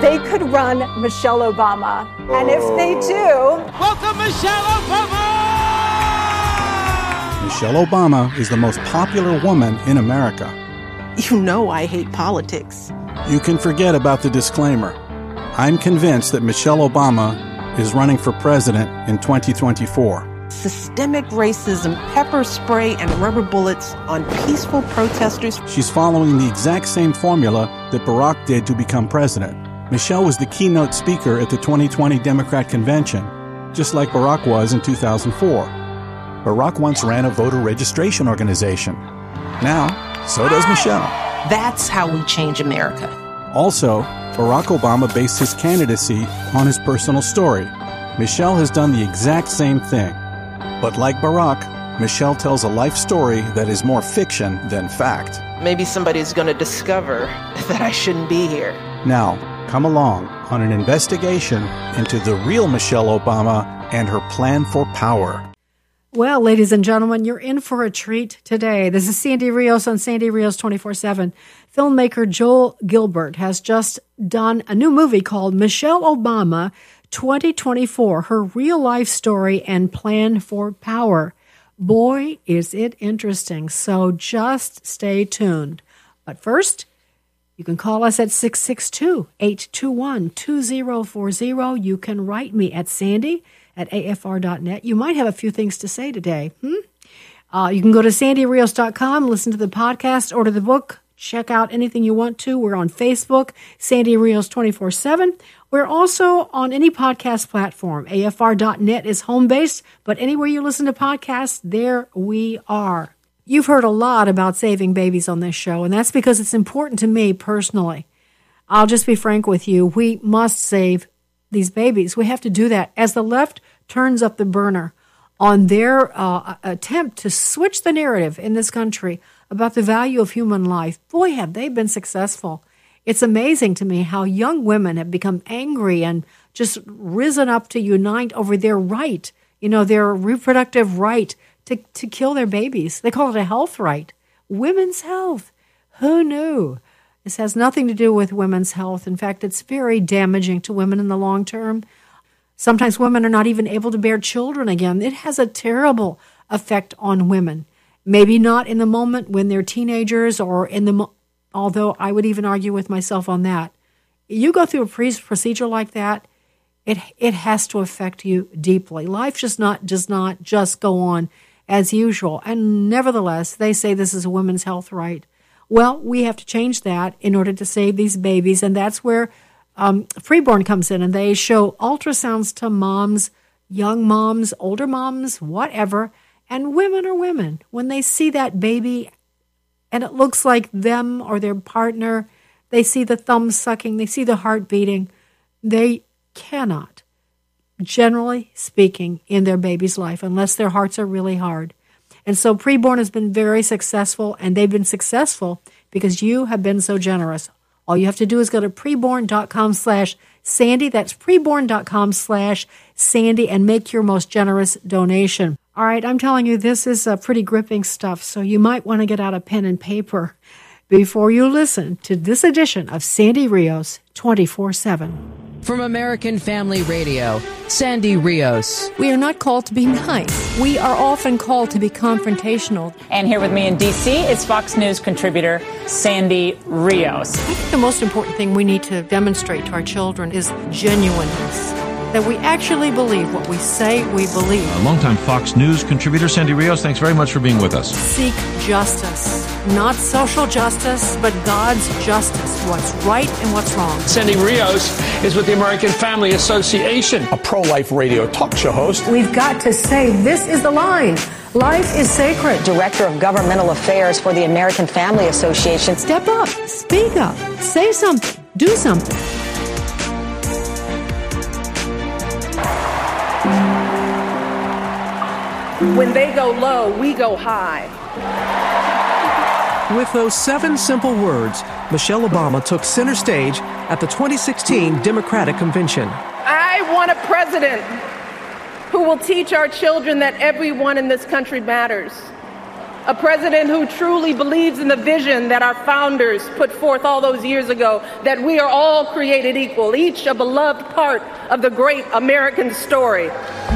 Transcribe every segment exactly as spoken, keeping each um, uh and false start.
they could run Michelle Obama. And if they do... Welcome, Michelle Obama! Michelle Obama is the most popular woman in America. You know I hate politics. You can forget about the disclaimer. I'm convinced that Michelle Obama is running for president in twenty twenty-four. Systemic racism, pepper spray, and rubber bullets on peaceful protesters. She's following the exact same formula that Barack did to become president. Michelle was the keynote speaker at the twenty twenty Democrat convention, just like Barack was in two thousand four. Barack once ran a voter registration organization. Now, so does Michelle. That's how we change America. Also, Barack Obama based his candidacy on his personal story. Michelle has done the exact same thing. But like Barack, Michelle tells a life story that is more fiction than fact. Maybe somebody's going to discover that I shouldn't be here. Now, come along on an investigation into the real Michelle Obama and her plan for power. Well, ladies and gentlemen, you're in for a treat today. This is Sandy Rios on Sandy Rios twenty-four seven. Filmmaker Joel Gilbert has just done a new movie called Michelle Obama twenty twenty-four, Her Real Life Story and Plan for Power. Boy, is it interesting. So just stay tuned. But first, you can call us at six six two, eight two one, two zero four zero. You can write me at Sandy at A F R dot net. You might have a few things to say today. Hmm? Uh, you can go to sandy rios dot com, listen to the podcast, order the book, check out anything you want to. We're on Facebook, Sandy Rios twenty-four seven. We're also on any podcast platform. A F R dot net is home base, but anywhere you listen to podcasts, there we are. You've heard a lot about saving babies on this show, and that's because it's important to me personally. I'll just be frank with you. We must save these babies. We have to do that as the left turns up the burner on their uh, attempt to switch the narrative in this country about the value of human life. Boy, have they been successful. It's amazing to me how young women have become angry and just risen up to unite over their right, you know, their reproductive right to, to kill their babies. They call it a health right. Women's health. Who knew? This has nothing to do with women's health. In fact, it's very damaging to women in the long term. Sometimes women are not even able to bear children again. It has a terrible effect on women. Maybe not in the moment when they're teenagers or in the, mo- although I would even argue with myself on that. You go through a pre- procedure like that, it it has to affect you deeply. Life just not does not just go on as usual. And nevertheless, they say this is a women's health right. Well, we have to change that in order to save these babies, and that's where um, Preborn comes in, and they show ultrasounds to moms, young moms, older moms, whatever, and women are women. When they see that baby and it looks like them or their partner, they see the thumb sucking, they see the heart beating, they cannot, generally speaking, in their baby's life unless their hearts are really hard. And so Preborn has been very successful, and they've been successful because you have been so generous. All you have to do is go to preborn.com slash Sandy. That's preborn.com slash Sandy and make your most generous donation. All right, I'm telling you, this is uh, pretty gripping stuff, so you might want to get out a pen and paper before you listen to this edition of Sandy Rios twenty-four seven. From American Family Radio, Sandy Rios. We are not called to be nice. We are often called to be confrontational. And here with me in D C is Fox News contributor Sandy Rios. I think the most important thing we need to demonstrate to our children is genuineness. That we actually believe what we say we believe. A longtime Fox News contributor, Sandy Rios, thanks very much for being with us. Seek justice. Not social justice, but God's justice. What's right and what's wrong. Sandy Rios is with the American Family Association, a pro-life radio talk show host. We've got to say this is the line. Life is sacred. Director of Governmental Affairs for the American Family Association. Step up. Speak up. Say something. Do something. When they go low, we go high. With those seven simple words, Michelle Obama took center stage at the twenty sixteen Democratic Convention. I want a president who will teach our children that everyone in this country matters. a president who truly believes in the vision that our founders put forth all those years ago, that we are all created equal, each a beloved part of the great American story.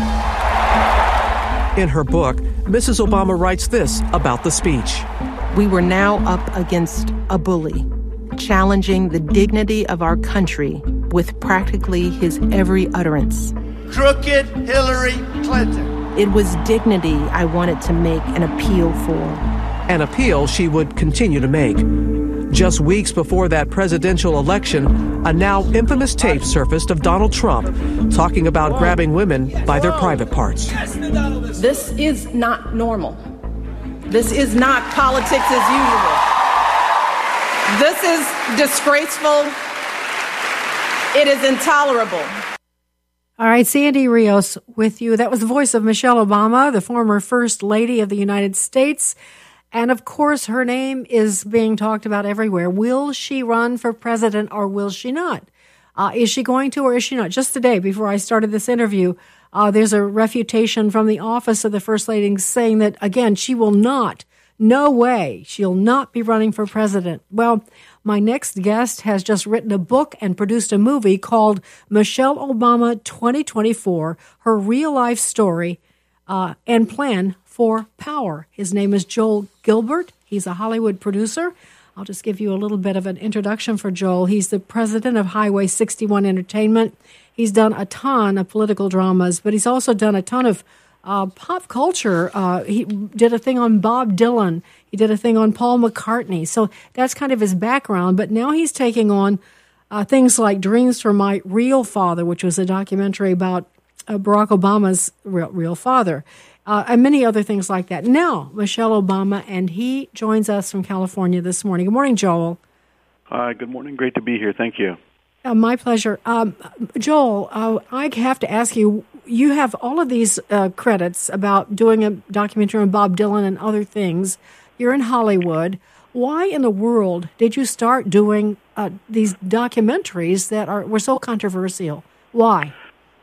In her book, Missus Obama writes this about the speech. We were now up against a bully, challenging the dignity of our country with practically his every utterance. Crooked Hillary Clinton. It was dignity I wanted to make an appeal for. An appeal she would continue to make. Just weeks before that presidential election, a now infamous tape surfaced of Donald Trump talking about grabbing women by their private parts. This is not normal. This is not politics as usual. This is disgraceful. It is intolerable. All right, Sandy Rios with you. That was the voice of Michelle Obama, the former First Lady of the United States. And of course, her name is being talked about everywhere. Will she run for president or will she not? Uh, is she going to or is she not? Just today, before I started this interview, uh, there's a refutation from the office of the First Lady saying that, again, she will not, no way, she'll not be running for president. Well, my next guest has just written a book and produced a movie called Michelle Obama twenty twenty-four, her real-life story uh, and plan for power. His name is Joel Gilbert. He's a Hollywood producer. I'll just give you a little bit of an introduction for Joel. He's the president of Highway sixty-one Entertainment. He's done a ton of political dramas, but he's also done a ton of uh, pop culture. Uh, he did a thing on Bob Dylan. He did a thing on Paul McCartney. So that's kind of his background. But now he's taking on uh, things like Dreams from My Real Father, which was a documentary about uh, Barack Obama's real, real father. Uh, and many other things like that. Now, Michelle Obama, and he joins us from California this morning. Good morning, Joel. Hi, good morning. Great to be here. Thank you. Uh, my pleasure. Um, Joel, uh, I have to ask you, you have all of these uh, credits about doing a documentary on Bob Dylan and other things. You're in Hollywood. Why in the world did you start doing uh, these documentaries that are were so controversial? Why?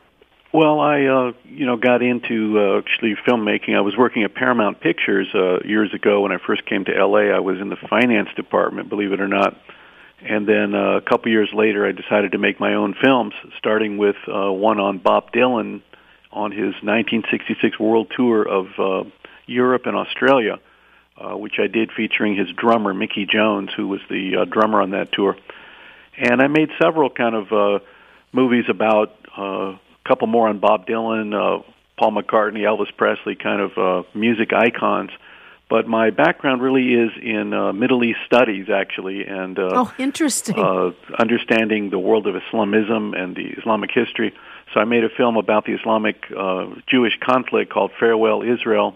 Well, I, uh, you know, got into uh, actually filmmaking. I was working at Paramount Pictures uh, years ago when I first came to L A. I was in the finance department, believe it or not. And then uh, a couple years later, I decided to make my own films, starting with uh, one on Bob Dylan on his nineteen sixty-six world tour of uh, Europe and Australia, uh, which I did featuring his drummer, Mickey Jones, who was the uh, drummer on that tour. And I made several kind of uh, movies about uh, couple more on Bob Dylan, uh, Paul McCartney, Elvis Presley, kind of uh, music icons. But my background really is in uh, Middle East studies, actually, and uh, oh, interesting. Uh, understanding the world of Islamism and the Islamic history. So I made a film about the Islamic uh, Jewish conflict called Farewell Israel,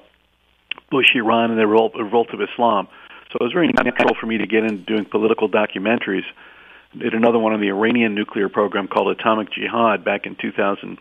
Bush Iran, and the Revolt, Revolt of Islam. So it was very natural for me to get into doing political documentaries. Did another one on the Iranian nuclear program called Atomic Jihad back in two thousand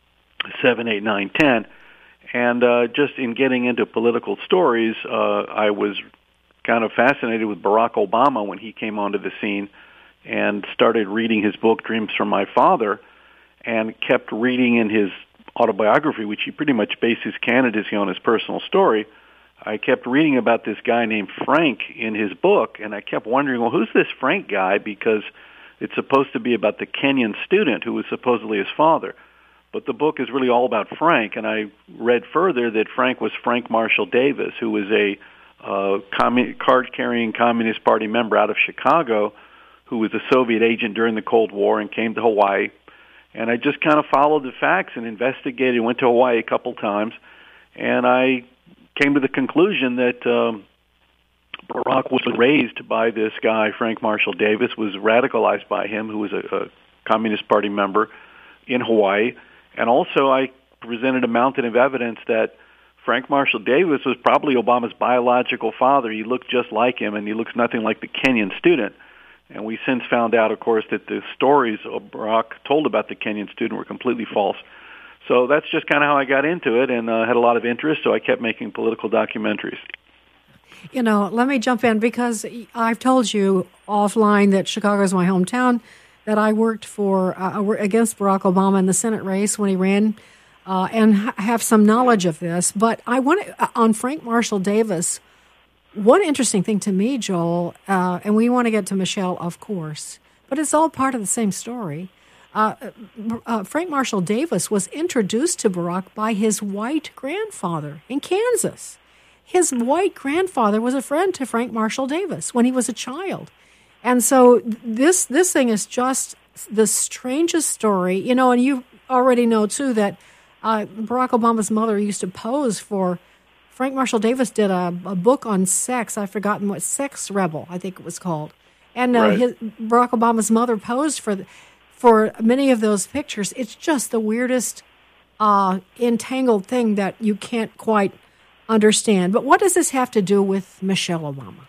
seven, eight, nine, ten. And uh, just in getting into political stories, uh, I was kind of fascinated with Barack Obama when he came onto the scene and started reading his book, Dreams from My Father, and kept reading in his autobiography, which he pretty much based his candidacy on his personal story. I kept reading about this guy named Frank in his book, and I kept wondering, well, who's this Frank guy? Because it's supposed to be about the Kenyan student who was supposedly his father. But the book is really all about Frank, and I read further that Frank was Frank Marshall Davis, who was a uh, commun- card-carrying Communist Party member out of Chicago who was a Soviet agent during the Cold War and came to Hawaii. And I just kind of followed the facts and investigated, went to Hawaii a couple times, and I came to the conclusion that um, Barack was raised by this guy, Frank Marshall Davis, was radicalized by him, who was a, a Communist Party member in Hawaii. And also I presented a mountain of evidence that Frank Marshall Davis was probably Obama's biological father. He looked just like him, and he looks nothing like the Kenyan student. And we since found out, of course, that the stories Barack told about the Kenyan student were completely false. So that's just kind of how I got into it, and uh, had a lot of interest, so I kept making political documentaries. You know, let me jump in, because I've told you offline that Chicago is my hometown, that I worked for uh, against Barack Obama in the Senate race when he ran, uh, and ha- have some knowledge of this. But I want to, uh, on Frank Marshall Davis, one interesting thing to me, Joel, uh, and we want to get to Michelle, of course, but it's all part of the same story. Uh, uh, Frank Marshall Davis was introduced to Barack by his white grandfather in Kansas. His white grandfather was a friend to Frank Marshall Davis when he was a child. And so this this thing is just the strangest story. You know, and you already know, too, that uh, Barack Obama's mother used to pose for Frank Marshall Davis did a, a book on sex. I've forgotten what, Sex Rebel, I think it was called. And uh, right. his, Barack Obama's mother posed for the, for many of those pictures. It's just the weirdest uh, entangled thing that you can't quite understand. But what does this have to do with Michelle Obama?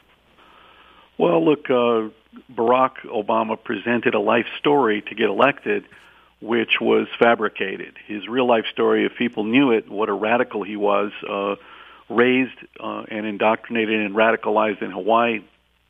Well, look, uh, Barack Obama presented a life story to get elected, which was fabricated. His real life story, if people knew it, what a radical he was, uh, raised uh, and indoctrinated and radicalized in Hawaii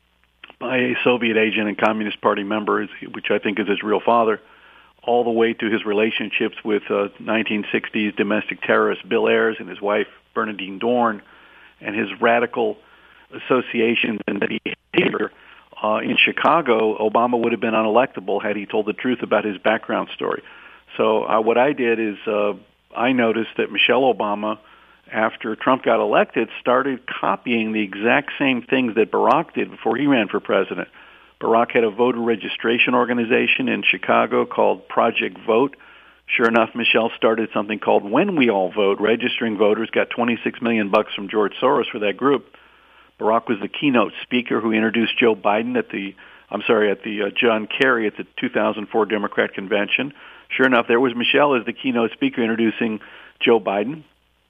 by a Soviet agent and Communist Party member, which I think is his real father, all the way to his relationships with uh, nineteen sixties domestic terrorist Bill Ayers and his wife Bernadine Dorn, and his radical associations and that he hated uh, in Chicago. Obama would have been unelectable had he told the truth about his background story. So uh, what I did is uh, I noticed that Michelle Obama, after Trump got elected, started copying the exact same things that Barack did before he ran for president. Barack had a voter registration organization in Chicago called Project Vote. Sure enough, Michelle started something called When We All Vote, registering voters, got twenty-six million bucks from George Soros for that group. Barack was the keynote speaker who introduced Joe Biden at the, I'm sorry, at the uh, John Kerry at the two thousand four Democrat convention. Sure enough, there was Michelle as the keynote speaker introducing Joe Biden.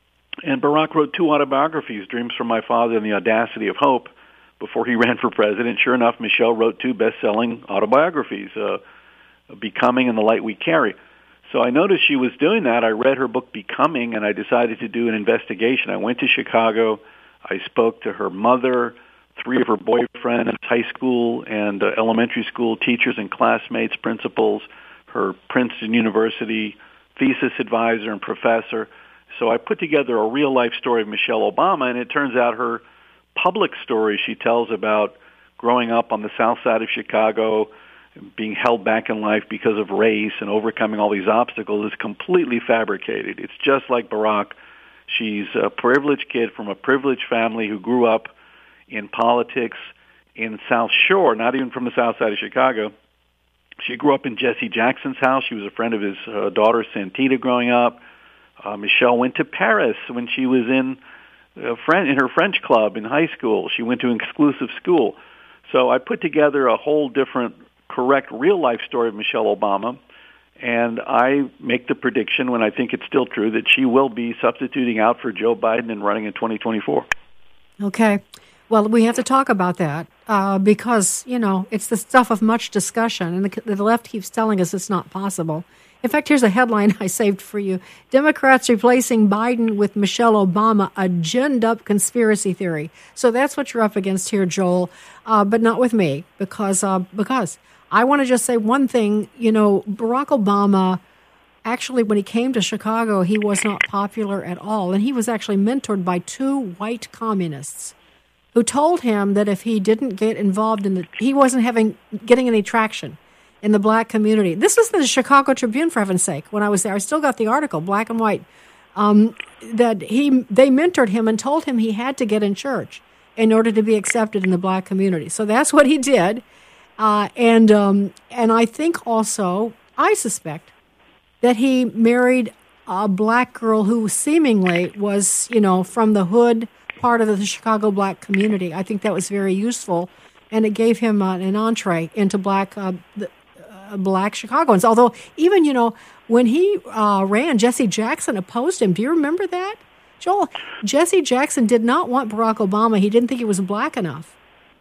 And Barack wrote two autobiographies, Dreams from My Father and The Audacity of Hope, before he ran for president. Sure enough, Michelle wrote two best-selling autobiographies, uh, Becoming and The Light We Carry. So I noticed she was doing that. I read her book, Becoming, and I decided to do an investigation. I went to Chicago. I spoke to her mother, three of her boyfriends, high school and uh, elementary school teachers and classmates, principals, her Princeton University thesis advisor and professor. So I put together a real-life story of Michelle Obama, and it turns out her public story she tells about growing up on the south side of Chicago, being held back in life because of race and overcoming all these obstacles is completely fabricated. It's just like Barack. She's a privileged kid from a privileged family who grew up in politics in South Shore, not even from the south side of Chicago. She grew up in Jesse Jackson's house. She was a friend of his uh, daughter, Santita, growing up. Uh, Michelle went to Paris when she was in uh, French, in her French club in high school. She went to an exclusive school. So I put together a whole different, correct, real-life story of Michelle Obama, and I make the prediction, when I think it's still true, that she will be substituting out for Joe Biden and running in twenty twenty-four. Okay. Well, we have to talk about that uh, because, you know, it's the stuff of much discussion, and the, the left keeps telling us it's not possible. In fact, here's a headline I saved for you. Democrats replacing Biden with Michelle Obama, a ginned-up conspiracy theory. So that's what you're up against here, Joel, uh, but not with me, because uh, because I want to just say one thing. You know, Barack Obama, actually, when he came to Chicago, he was not popular at all, and he was actually mentored by two white communists who told him that if he didn't get involved in the, he wasn't having getting any traction in the black community. This was the Chicago Tribune, for heaven's sake. When I was there, I still got the article, black and white, um, that he they mentored him and told him he had to get in church in order to be accepted in the black community. So that's what he did, uh, and um, and I think also, I suspect, that he married a black girl who seemingly was, you know, from the hood part of the Chicago black community. I think that was very useful, and it gave him uh, an entree into black uh, the, black Chicagoans. Although even, you know, when he uh, ran, Jesse Jackson opposed him. Do you remember that, Joel? Jesse Jackson did not want Barack Obama. He didn't think he was black enough.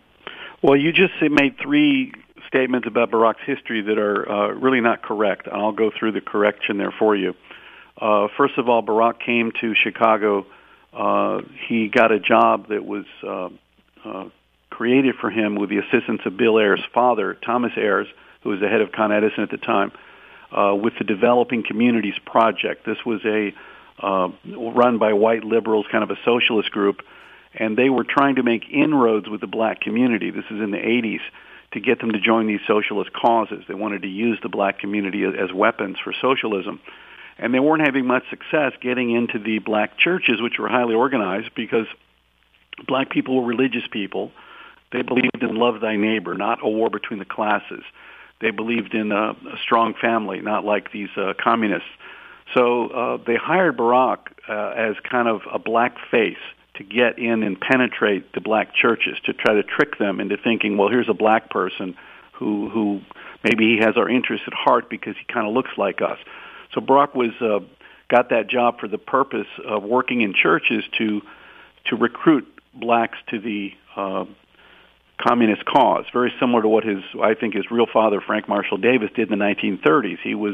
Well, you just made three statements about Barack's history that are uh, really not correct. And I'll go through the correction there for you. Uh, first of all, Barack came to Chicago. Uh, he got a job that was uh, uh, created for him with the assistance of Bill Ayers' father, Thomas Ayers, who was the head of Con Edison at the time, uh, with the Developing Communities Project. This was a uh, run by white liberals, kind of a socialist group, and they were trying to make inroads with the black community. This is in the eighties, to get them to join these socialist causes. They wanted to use the black community as weapons for socialism. And they weren't having much success getting into the black churches, which were highly organized, because black people were religious people. They believed in love thy neighbor, not a war between the classes. They believed in a, a strong family, not like these uh, communists. So uh, they hired Barack uh, as kind of a black face to get in and penetrate the black churches, to try to trick them into thinking, well, here's a black person who who maybe he has our interests at heart because he kind of looks like us. So Barack was uh, got that job for the purpose of working in churches to to recruit blacks to the uh, communist cause, very similar to what his, I think, his real father, Frank Marshall Davis, did in the nineteen thirties. He was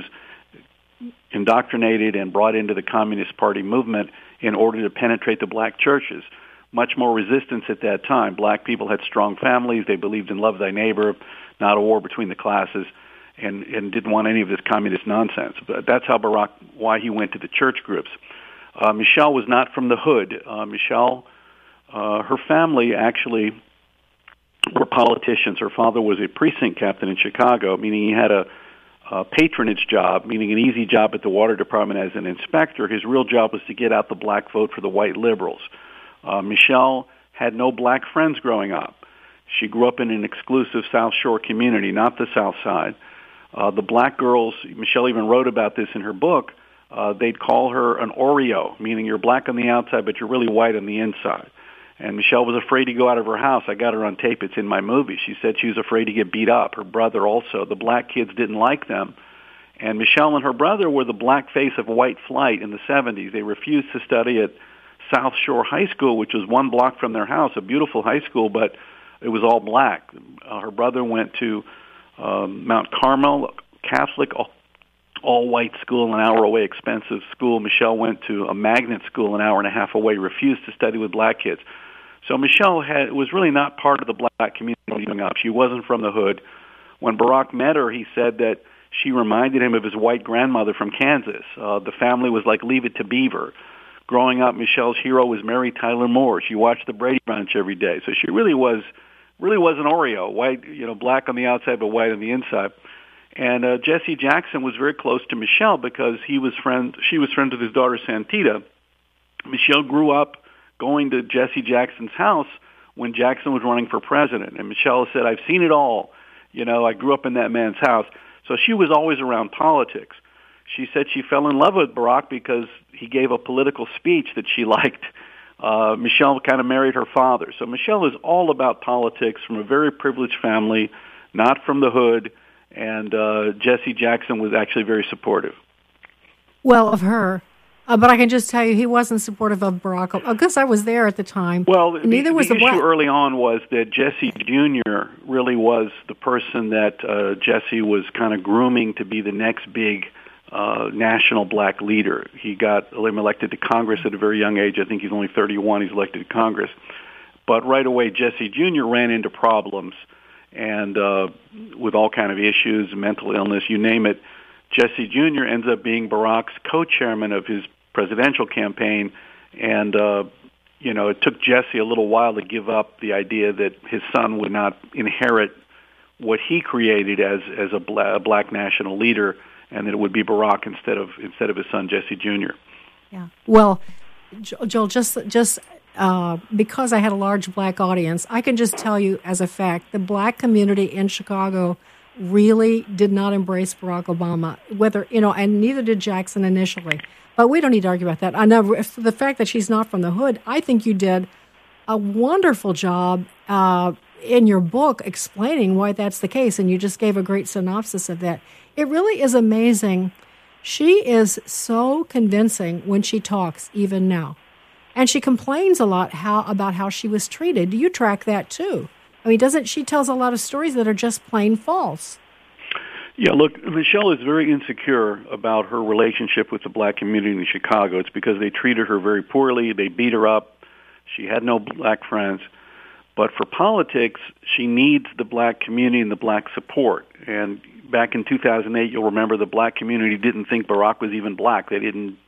indoctrinated and brought into the Communist Party movement in order to penetrate the black churches. Much more resistance at that time. Black people had strong families. They believed in love thy neighbor, not a war between the classes, and, and didn't want any of this communist nonsense. But that's how Barack, why he went to the church groups. Uh, Michelle was not from the hood. Uh, Michelle, uh, her family actually were politicians. Her father was a precinct captain in Chicago, meaning he had a Uh, patronage job, meaning an easy job at the water department as an inspector. His real job was to get out the black vote for the white liberals. Uh, Michelle had no black friends growing up. She grew up in an exclusive South Shore community, not the South Side. Uh, the black girls, Michelle even wrote about this in her book, uh, they'd call her an Oreo, meaning you're black on the outside, but you're really white on the inside. And Michelle was afraid to go out of her house. I got her on tape. It's in my movie. She said she was afraid to get beat up. Her brother also. The black kids didn't like them. And Michelle and her brother were the black face of white flight in the seventies. They refused to study at South Shore High School, which was one block from their house, a beautiful high school, but it was all black. Uh, her brother went to um, Mount Carmel, Catholic, all, all-white school, an hour away, expensive school. Michelle went to a magnet school an hour and a half away, refused to study with black kids. So Michelle had, was really not part of the black community growing up. She wasn't from the hood. When Barack met her, he said that she reminded him of his white grandmother from Kansas. Uh, the family was like Leave It to Beaver. Growing up, Michelle's hero was Mary Tyler Moore. She watched the Brady Bunch every day. So she really was, really was an Oreo, white, you know, black on the outside but white on the inside. And uh, Jesse Jackson was very close to Michelle because he was friend. She was friends with his daughter Santita. Michelle grew up going to Jesse Jackson's house when Jackson was running for president. And Michelle said, I've seen it all. You know, I grew up in that man's house. So she was always around politics. She said she fell in love with Barack because he gave a political speech that she liked. Uh, Michelle kind of married her father. So Michelle is all about politics, from a very privileged family, not from the hood. And uh, Jesse Jackson was actually very supportive. Well, of her. Uh, but I can just tell you, he wasn't supportive of Barack Obama, because I was there at the time. Well, the, neither was the the issue black. early on was that Jesse Junior really was the person that uh, Jesse was kind of grooming to be the next big uh, national black leader. He got elected to Congress at a very young age. I think he's only thirty-one. He's elected to Congress. But right away, Jesse Junior ran into problems, and uh, with all kind of issues, mental illness, you name it. Jesse Junior ends up being Barack's co-chairman of his presidential campaign, and uh, you know, it took Jesse a little while to give up the idea that his son would not inherit what he created as as a, bla- a black national leader, and that it would be Barack instead of instead of his son Jesse Junior Yeah. Well, Joel, just just uh, because I had a large black audience, I can just tell you as a fact, the black community in Chicago really did not embrace Barack Obama. Whether you know, and neither did Jackson initially. But we don't need to argue about that. I know the fact that she's not from the hood, I think you did a wonderful job uh, in your book explaining why that's the case, and you just gave a great synopsis of that. It really is amazing. She is so convincing when she talks, even now. And she complains a lot how about how she was treated. Do you track that, too? I mean, doesn't she tells a lot of stories that are just plain false? Yeah, look, Michelle is very insecure about her relationship with the black community in Chicago. It's because they treated her very poorly. They beat her up. She had no black friends. But for politics, she needs the black community and the black support. And back in two thousand eight, you'll remember the black community didn't think Barack was even black. They didn't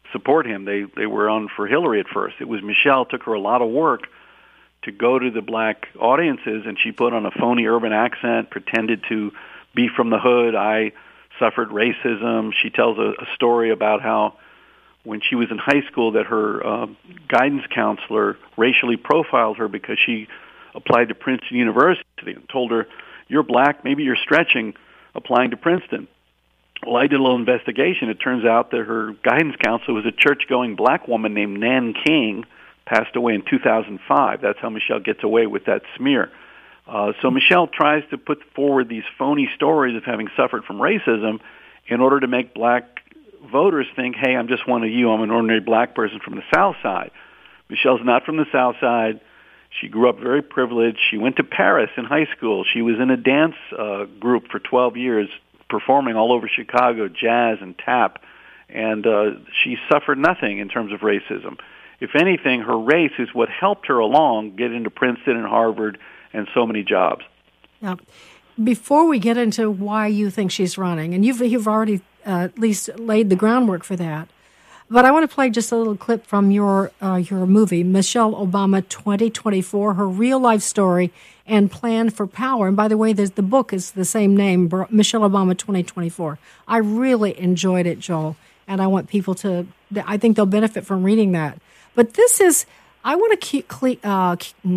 support him. They they were on for Hillary at first. It was Michelle. It took her a lot of work to go to the black audiences, and she put on a phony urban accent, pretended to be from the hood. I suffered racism. She tells a, a story about how when she was in high school that her uh, guidance counselor racially profiled her because she applied to Princeton University and told her, "You're black, maybe you're stretching applying to Princeton." Well, I did a little investigation. It turns out that her guidance counselor was a church-going black woman named Nan King, passed away in two thousand five. That's how Michelle gets away with that smear. Uh, so Michelle tries to put forward these phony stories of having suffered from racism in order to make black voters think, hey, I'm just one of you. I'm an ordinary black person from the South Side. Michelle's not from the South Side. She grew up very privileged. She went to Paris in high school. She was in a dance uh, group for twelve years, performing all over Chicago, jazz and tap, and uh, she suffered nothing in terms of racism. If anything, her race is what helped her along get into Princeton and Harvard and so many jobs. Now, before we get into why you think she's running, and you've, you've already uh, at least laid the groundwork for that, but I want to play just a little clip from your uh, your movie, Michelle Obama twenty twenty-four, her real-life story and plan for power. And by the way, there's, the book is the same name, Michelle Obama twenty twenty-four. I really enjoyed it, Joel, and I want people to, I think they'll benefit from reading that. But this is, I want to keep, uh,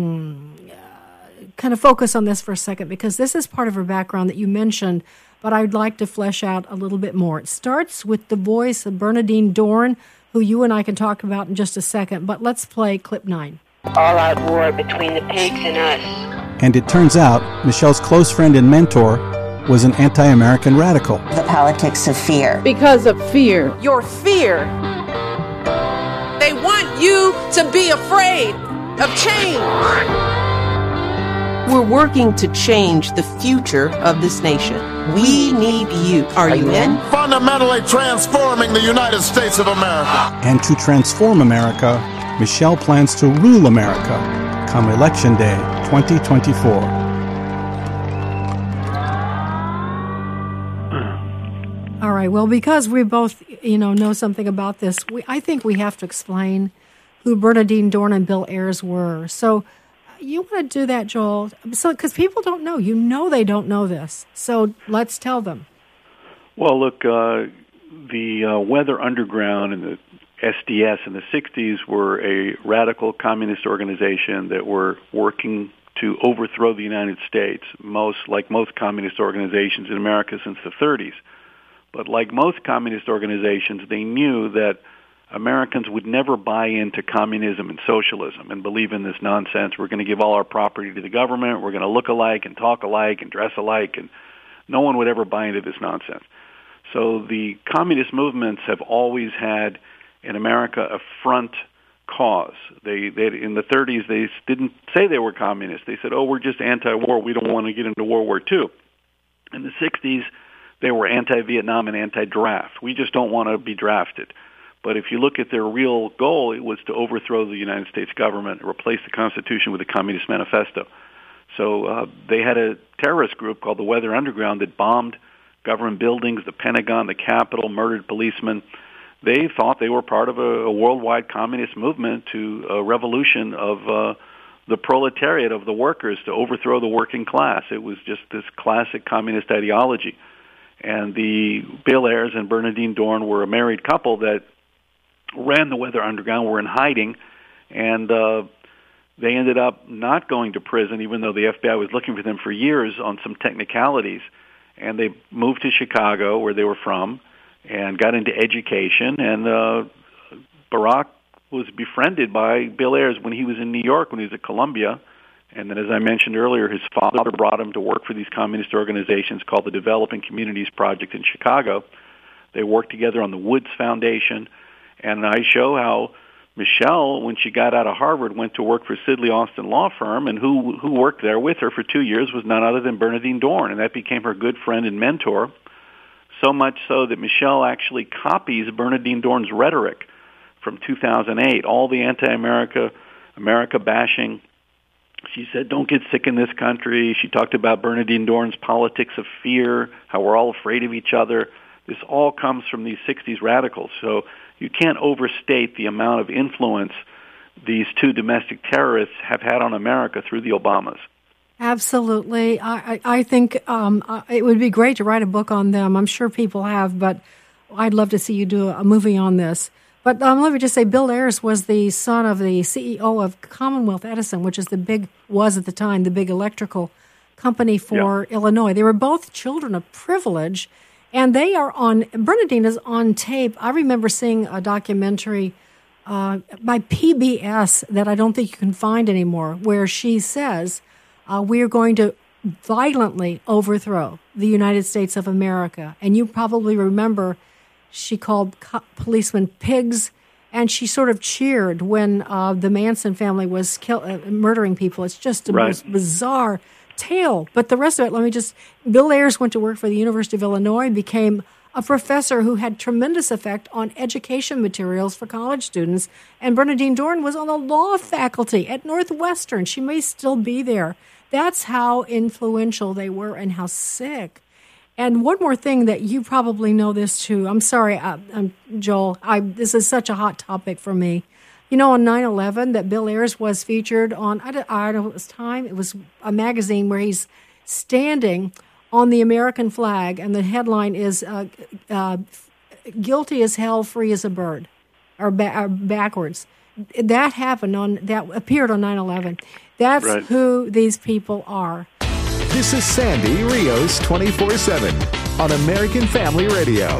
kind of focus on this for a second, because this is part of her background that you mentioned, but I'd like to flesh out a little bit more. It starts with the voice of Bernardine Dohrn, who you and I can talk about in just a second, but let's play clip nine. All-out war between the pigs and us. And it turns out Michelle's close friend and mentor was an anti-American radical. The politics of fear. Because of fear. Your fear. They want you to be afraid of change. We're working to change the future of this nation. We need you. Are, Are you in? Fundamentally transforming the United States of America. And to transform America, Michelle plans to rule America come Election Day twenty twenty-four. All right. Well, because we both, you know, know something about this, we, I think we have to explain who Bernardine Dohrn and Bill Ayers were. So you want to do that, Joel? So, because people don't know. You know they don't know this. So let's tell them. Well, look, uh, the uh, Weather Underground and the S D S in the sixties were a radical communist organization that were working to overthrow the United States, most like most communist organizations in America since the thirties. But like most communist organizations, they knew that Americans would never buy into communism and socialism and believe in this nonsense. We're going to give all our property to the government. We're going to look alike and talk alike and dress alike, and no one would ever buy into this nonsense. So the communist movements have always had in America a front cause. They, they in the thirties, they didn't say they were communists. They said, oh, we're just anti-war. We don't want to get into World War Two. In the sixties, they were anti-Vietnam and anti-draft. We just don't want to be drafted. But if you look at their real goal, it was to overthrow the United States government and replace the Constitution with a Communist Manifesto. So uh, they had a terrorist group called the Weather Underground that bombed government buildings, the Pentagon, the Capitol, murdered policemen. They thought they were part of a, a worldwide communist movement to a revolution of uh, the proletariat, of the workers, to overthrow the working class. It was just this classic communist ideology. And the Bill Ayers and Bernardine Dohrn were a married couple that ran the Weather Underground, were in hiding, and uh, they ended up not going to prison, even though the F B I was looking for them for years on some technicalities. And they moved to Chicago, where they were from, and got into education. And uh, Barack was befriended by Bill Ayers when he was in New York, when he was at Columbia. And then, as I mentioned earlier, his father brought him to work for these communist organizations called the Developing Communities Project in Chicago. They worked together on the Woods Foundation. And I show how Michelle, when she got out of Harvard, went to work for Sidley Austin Law Firm, and who who worked there with her for two years was none other than Bernardine Dohrn, and that became her good friend and mentor, so much so that Michelle actually copies Bernardine Dohrn's rhetoric from two thousand eight, all the anti-America, America bashing. She said, don't get sick in this country. She talked about Bernardine Dohrn's politics of fear, how we're all afraid of each other. This all comes from these sixties radicals. So you can't overstate the amount of influence these two domestic terrorists have had on America through the Obamas. Absolutely. I, I, I think um, it would be great to write a book on them. I'm sure people have, but I'd love to see you do a movie on this. But um, let me just say, Bill Ayers was the son of the C E O of Commonwealth Edison, which is the big, was at the time, the big electrical company for yeah. Illinois. They were both children of privilege, and they are on, Bernadine is on tape. I remember seeing a documentary uh, by P B S that I don't think you can find anymore, where she says, uh, we are going to violently overthrow the United States of America. And you probably remember she called co- policemen pigs, and she sort of cheered when uh, the Manson family was kill- uh, murdering people. It's just the right. most bizarre tale. But the rest of it, let me just... Bill Ayers went to work for the University of Illinois, became a professor who had tremendous effect on education materials for college students. And Bernadine Dohrn was on the law faculty at Northwestern. She may still be there. That's how influential they were and how sick. And one more thing that you probably know this too. I'm sorry, uh, um, Joel. I, this is such a hot topic for me. You know, on nine eleven, that Bill Ayers was featured on, I don't, I don't know, it was Time. It was a magazine where he's standing on the American flag, and the headline is uh, uh, "Guilty as hell, free as a bird," or, ba- or backwards. That happened on that appeared on nine eleven. That's right. Who these people are. This is Sandy Rios twenty-four seven on American Family Radio.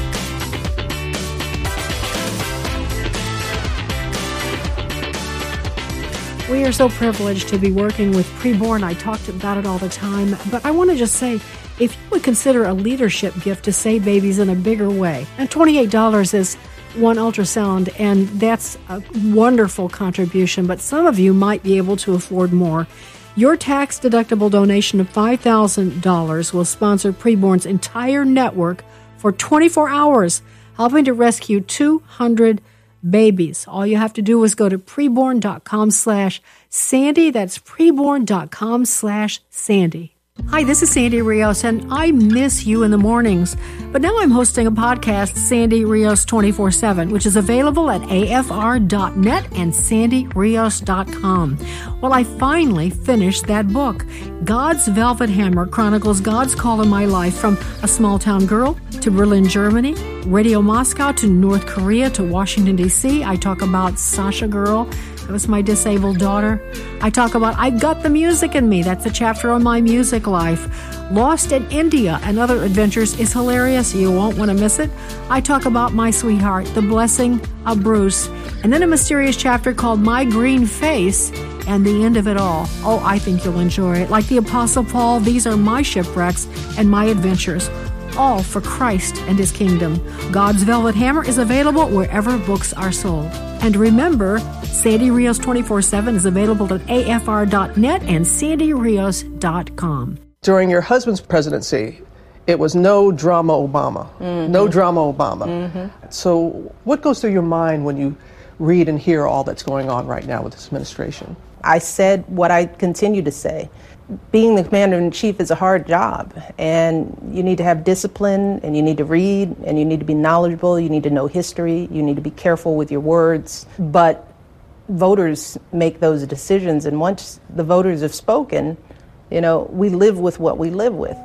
We are so privileged to be working with Preborn. I talked about it all the time, but I want to just say, if you would consider a leadership gift to save babies in a bigger way, and twenty-eight dollars is one ultrasound, and that's a wonderful contribution, but some of you might be able to afford more. Your tax-deductible donation of five thousand dollars will sponsor Preborn's entire network for twenty-four hours, helping to rescue two hundred babies. All you have to do is go to preborn.com slash Sandy. That's preborn.com slash Sandy. Hi, this is Sandy Rios, and I miss you in the mornings. But now I'm hosting a podcast, Sandy Rios twenty-four seven, which is available at A F R dot net and sandy rios dot com. Well, I finally finished that book. God's Velvet Hammer chronicles God's call in my life, from a small-town girl to Berlin, Germany, Radio Moscow to North Korea to Washington, D C I talk about Sasha Girl. That was my disabled daughter. I talk about I Got the Music in Me. That's a chapter on my music life. Lost in India and Other Adventures is hilarious. You won't want to miss it. I talk about my sweetheart, The Blessing of Bruce. And then a mysterious chapter called My Green Face and the End of It All. Oh, I think you'll enjoy it. Like the Apostle Paul, these are my shipwrecks and my adventures, all for Christ and His kingdom. God's Velvet Hammer is available wherever books are sold. And remember, Sandy Rios twenty-four seven is available at A F R dot net and sandy rios dot com. During your husband's presidency, it was no drama Obama. Mm-hmm. No drama Obama. Mm-hmm. So what goes through your mind when you read and hear all that's going on right now with this administration? I said what I continue to say. Being the commander-in-chief is a hard job, and you need to have discipline, and you need to read, and you need to be knowledgeable, you need to know history, you need to be careful with your words. But voters make those decisions, and once the voters have spoken, you know, we live with what we live with.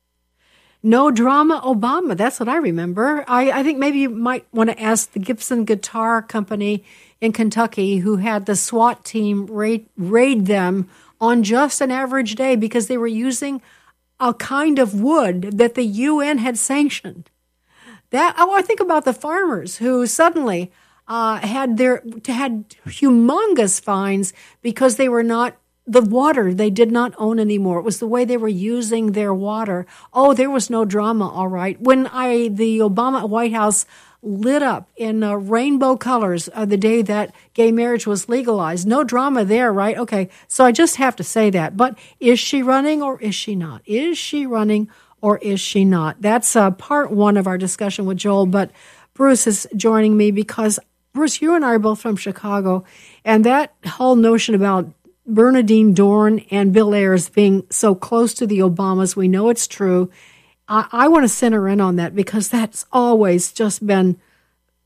No drama Obama, that's what I remember. I, I think maybe you might want to ask the Gibson Guitar Company in Kentucky, who had the SWAT team raid, raid them on just an average day because they were using a kind of wood that the U N had sanctioned. That oh, I think about the farmers who suddenly uh, had their had humongous fines because they were not the water they did not own anymore. It was the way they were using their water. Oh, there was no drama. All right, when I the Obama White House lit up in uh, rainbow colors uh, the day that gay marriage was legalized. No drama there, right? Okay, so I just have to say that. But is she running or is she not? Is she running or is she not? That's uh, part one of our discussion with Joel, but Bruce is joining me because, Bruce, you and I are both from Chicago, and that whole notion about Bernadine Dohrn and Bill Ayers being so close to the Obamas, we know it's true. I, I want to center in on that because that's always just been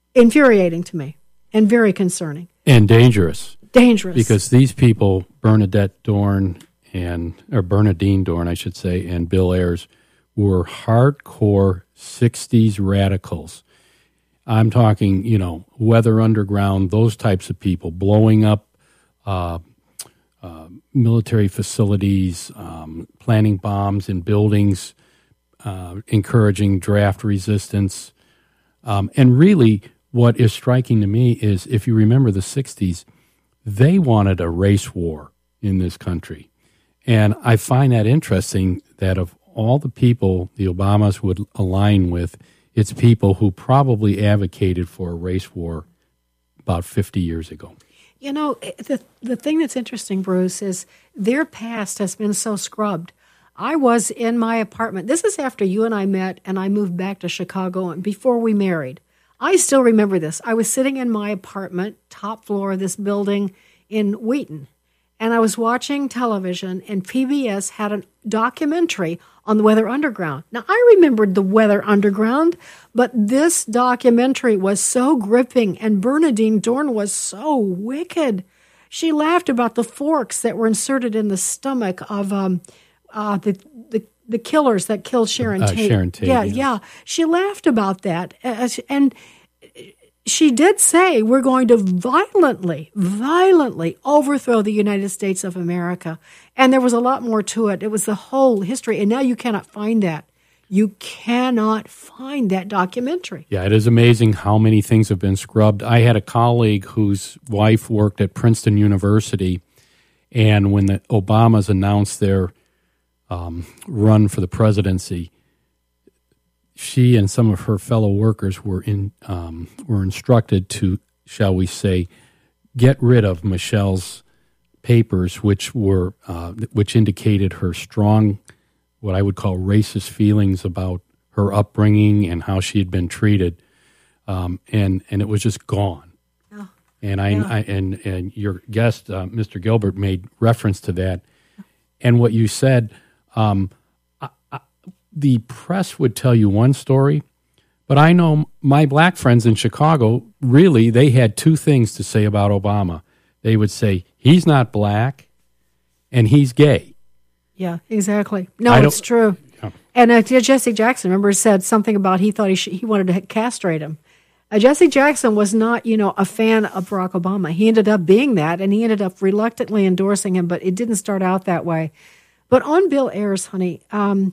infuriating to me and very concerning. And dangerous. Dangerous. Because these people, Bernadette Dorn and, or Bernadine Dorn, I should say, and Bill Ayers, were hardcore sixties radicals. I'm talking, you know, Weather Underground, those types of people, blowing up uh, uh, military facilities, um, planting bombs in buildings, uh, encouraging draft resistance. Um, and really, what is striking to me is, if you remember the sixties, they wanted a race war in this country. And I find that interesting that of all the people the Obamas would align with, it's people who probably advocated for a race war about fifty years ago. You know, the the thing that's interesting, Bruce, is their past has been so scrubbed. I was in my apartment. This is after you and I met, and I moved back to Chicago and before we married. I still remember this. I was sitting in my apartment, top floor of this building in Wheaton, and I was watching television, and P B S had a documentary on the Weather Underground. Now, I remembered the Weather Underground, but this documentary was so gripping, and Bernadine Dorn was so wicked. She laughed about the forks that were inserted in the stomach of um, uh, the, the the killers that killed Sharon uh, Tate. Sharon Tate. Yeah, yes. yeah. She laughed about that, and she did say, we're going to violently, violently overthrow the United States of America. And there was a lot more to it. It was the whole history. And now you cannot find that. You cannot find that documentary. Yeah, it is amazing how many things have been scrubbed. I had a colleague whose wife worked at Princeton University, and when the Obamas announced their um, run for the presidency, she and some of her fellow workers were in um, were instructed to, shall we say, get rid of Michelle's papers, which were uh, which indicated her strong, what I would call racist feelings about her upbringing and how she had been treated, um, and and it was just gone. Oh, and I, yeah. I and and your guest, uh, Mister Gilbert, made reference to that, and what you said. Um, The press would tell you one story, but I know my black friends in Chicago, really, they had two things to say about Obama. They would say, he's not black, and he's gay. Yeah, exactly. No, I it's true. Yeah. And uh, Jesse Jackson, remember, said something about he thought he should, he wanted to castrate him. Uh, Jesse Jackson was not, you know, a fan of Barack Obama. He ended up being that, and he ended up reluctantly endorsing him, but it didn't start out that way. But on Bill Ayers, honey, um,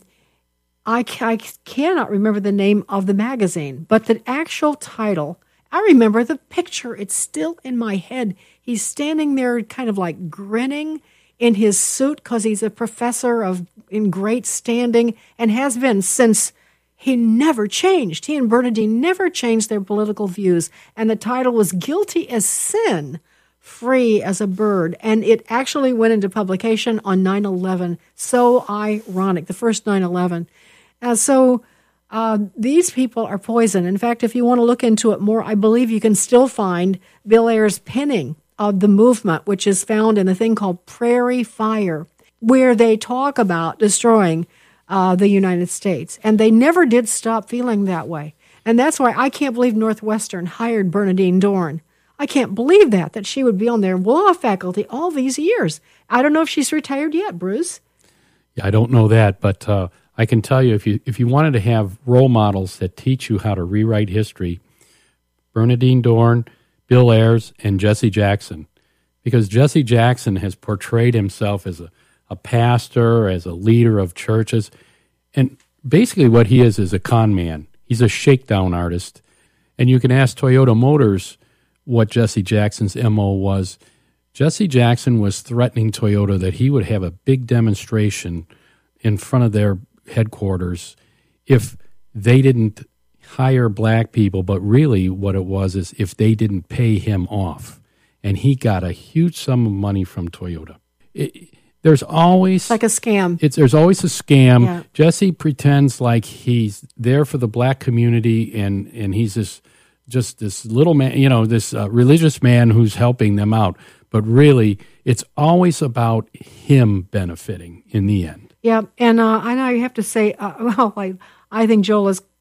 I, I cannot remember the name of the magazine, but the actual title, I remember the picture. It's still in my head. He's standing there kind of like grinning in his suit because he's a professor of in great standing and has been since he never changed. He and Bernadine never changed their political views. And the title was Guilty as Sin, Free as a Bird. And it actually went into publication on nine eleven. So ironic, the first nine eleven. Uh, so uh, these people are poison. In fact, if you want to look into it more, I believe you can still find Bill Ayers' pinning of the movement, which is found in a thing called Prairie Fire, where they talk about destroying uh, the United States. And they never did stop feeling that way. And that's why I can't believe Northwestern hired Bernadine Dorn. I can't believe that, that she would be on their law faculty all these years. I don't know if she's retired yet, Bruce. Yeah, I don't know that, but uh, I can tell you, if you if you wanted to have role models that teach you how to rewrite history, Bernadine Dorn, Bill Ayers, and Jesse Jackson, because Jesse Jackson has portrayed himself as a, a pastor, as a leader of churches, and basically what he is is a con man. He's a shakedown artist, and you can ask Toyota Motors what Jesse Jackson's M O was. Jesse Jackson was threatening Toyota that he would have a big demonstration in front of their headquarters if they didn't hire black people, but really what it was is if they didn't pay him off. And he got a huge sum of money from Toyota. It, there's always... It's like a scam. It's, there's always a scam. Yeah. Jesse pretends like he's there for the black community, and, and he's this just this little man, you know, this uh, religious man who's helping them out. But really, it's always about him benefiting in the end. Yeah, and uh, I know you have to say, uh, well, I, I think Joel is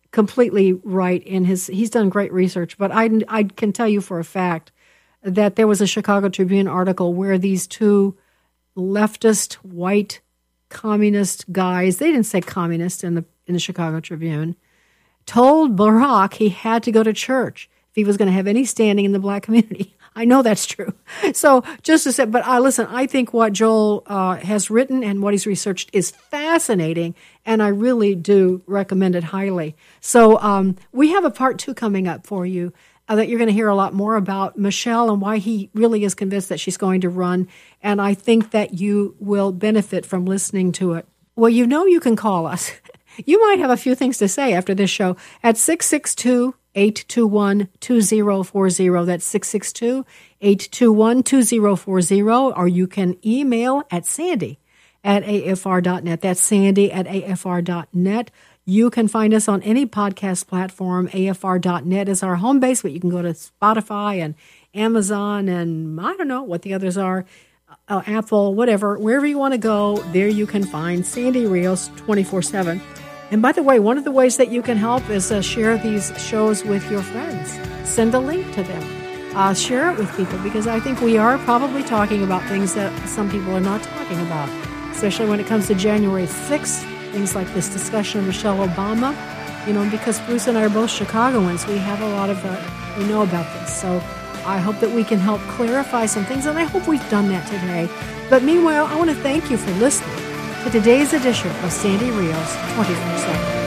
completely right in his, he's done great research, but I, I can tell you for a fact that there was a Chicago Tribune article where these two leftist, white, communist guys, they didn't say communist in the in the Chicago Tribune, told Barack he had to go to church if he was going to have any standing in the black community. I know that's true. So just to say, but I listen, I think what Joel uh, has written and what he's researched is fascinating, and I really do recommend it highly. So um, we have a part two coming up for you uh, that you're going to hear a lot more about Michelle and why he really is convinced that she's going to run, and I think that you will benefit from listening to it. Well, you know you can call us. You might have a few things to say after this show at six six two, eight two one, two zero four zero. That's six six two, eight two one, two zero four zero. Or you can email at Sandy at A F R dot net. That's Sandy at A F R dot net. You can find us on any podcast platform. A F R dot net is our home base, but you can go to Spotify and Amazon and I don't know what the others are. Uh, Apple, whatever, wherever you want to go, there you can find Sandy Rios twenty-four seven. And by the way, one of the ways that you can help is uh, share these shows with your friends. Send a link to them. Uh, share it with people, because I think we are probably talking about things that some people are not talking about, especially when it comes to January sixth, things like this discussion of Michelle Obama. You know, because Bruce and I are both Chicagoans, we have a lot of, uh, we know about this. So I hope that we can help clarify some things, and I hope we've done that today. But meanwhile, I want to thank you for listening to today's edition of Sandy Rios twenty-four seven.